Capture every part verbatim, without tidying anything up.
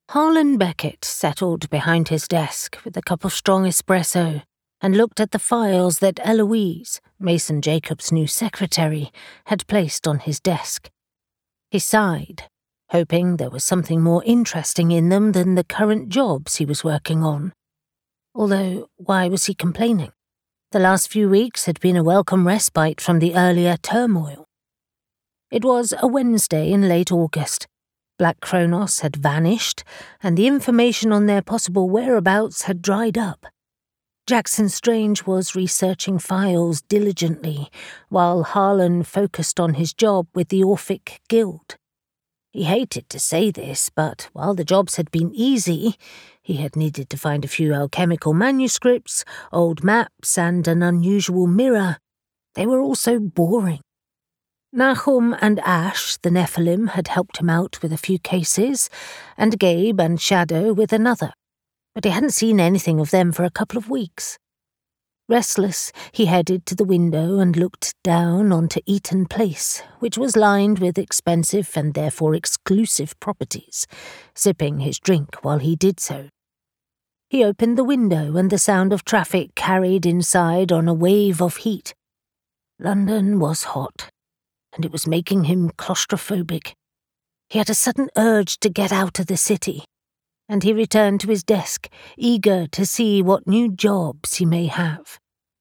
Harlan Beckett settled behind his desk with a cup of strong espresso and looked at the files that Eloise, Mason Jacobs' new secretary, had placed on his desk. He sighed, hoping there was something more interesting in them than the current jobs he was working on. Although, why was he complaining? The last few weeks had been a welcome respite from the earlier turmoil. It was a Wednesday in late August. Black Kronos had vanished, and the information on their possible whereabouts had dried up. Jackson Strange was researching files diligently, while Harlan focused on his job with the Orphic Guild. He hated to say this, but while the jobs had been easy, he had needed to find a few alchemical manuscripts, old maps, and an unusual mirror. They were also boring. Nahum and Ash, the Nephilim, had helped him out with a few cases, and Gabe and Shadow with another, but he hadn't seen anything of them for a couple of weeks. Restless, he headed to the window and looked down onto Eaton Place, which was lined with expensive and therefore exclusive properties, sipping his drink while he did so. He opened the window and the sound of traffic carried inside on a wave of heat. London was hot, and it was making him claustrophobic. He had a sudden urge to get out of the city, and he returned to his desk, eager to see what new jobs he may have.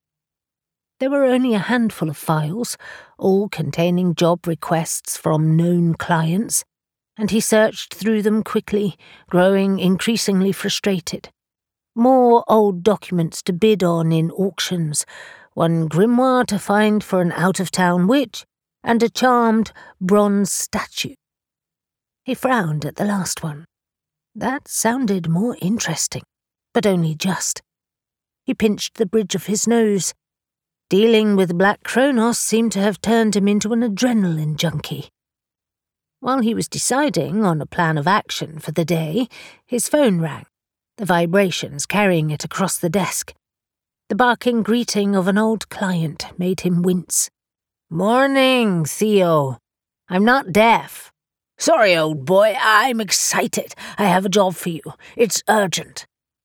There were only a handful of files, all containing job requests from known clients, and he searched through them quickly, growing increasingly frustrated. More old documents to bid on in auctions, one grimoire to find for an out-of-town witch, and a charmed bronze statue. He frowned at the last one. That sounded more interesting, but only just. He pinched the bridge of his nose. Dealing with Black Kronos seemed to have turned him into an adrenaline junkie. While he was deciding on a plan of action for the day, his phone rang, the vibrations carrying it across the desk. The barking greeting of an old client made him wince. "Morning, Theo. I'm not deaf." "Sorry, old boy, I'm excited. I have a job for you. It's urgent."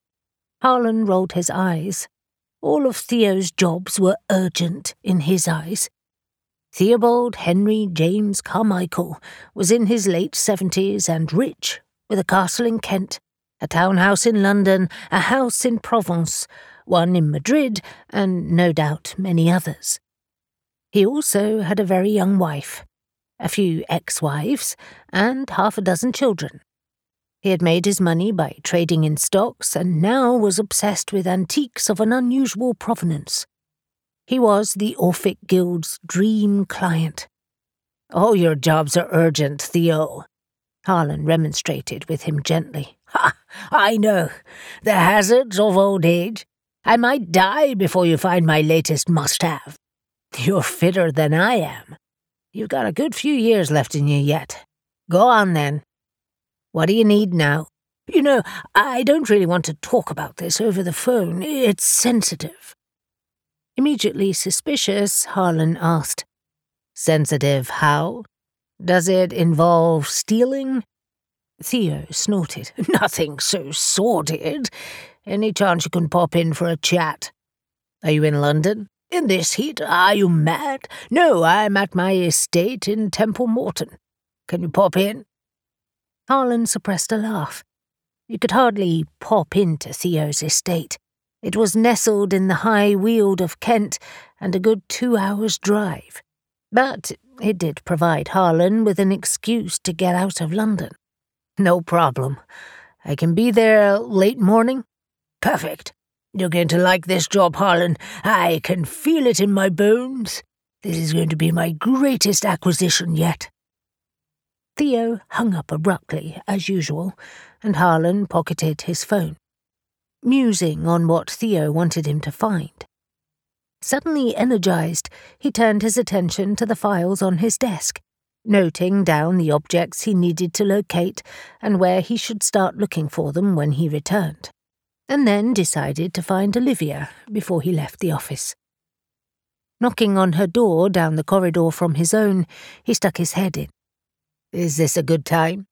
Harlan rolled his eyes. All of Theo's jobs were urgent in his eyes. Theobald Henry James Carmichael was in his late seventies and rich, with a castle in Kent, a townhouse in London, a house in Provence, one in Madrid, and no doubt many others. He also had a very young wife, a few ex-wives, and half a dozen children. He had made his money by trading in stocks and now was obsessed with antiques of an unusual provenance. He was the Orphic Guild's dream client. "All your jobs are urgent, Theo," Harlan remonstrated with him gently. "Ha! I know. The hazards of old age. I might die before you find my latest must-have. You're fitter than I am. You've got a good few years left in you yet. Go on, then. What do you need now? You know, I don't really want to talk about this over the phone. It's sensitive." Immediately suspicious, Harlan asked, "Sensitive how? Does it involve stealing?" Theo snorted. "Nothing so sordid. Any chance you can pop in for a chat? Are you in London? In this heat? Are you mad? No, I'm at my estate in Temple Morton. Can you pop in?" Harlan suppressed a laugh. You could hardly pop into Theo's estate. It was nestled in the high weald of Kent and a good two hours' drive. But it did provide Harlan with an excuse to get out of London. "No problem. I can be there late morning." "Perfect. You're going to like this job, Harlan. I can feel it in my bones. This is going to be my greatest acquisition yet." Theo hung up abruptly, as usual, and Harlan pocketed his phone, musing on what Theo wanted him to find. Suddenly energized, he turned his attention to the files on his desk, noting down the objects he needed to locate and where he should start looking for them when he returned, and then decided to find Olivia before he left the office. Knocking on her door down the corridor from his own, he stuck his head in. "Is this a good time?"